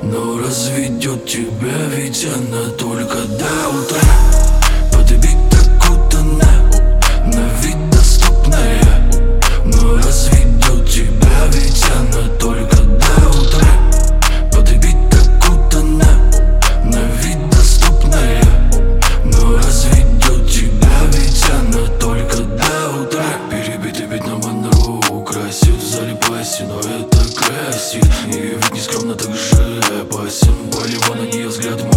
но разведет тебя, ведь она только до утра. Подбить так на вид доступная, но разведет тебя, ведь она только до утра. Подбить так на вид доступная, но разведет тебя, ведь она только до утра. Перебитый ведь на Монро украсит в зале пассии, но это красит. И ведь не скромно, так же опасен. Болево на нее взгляд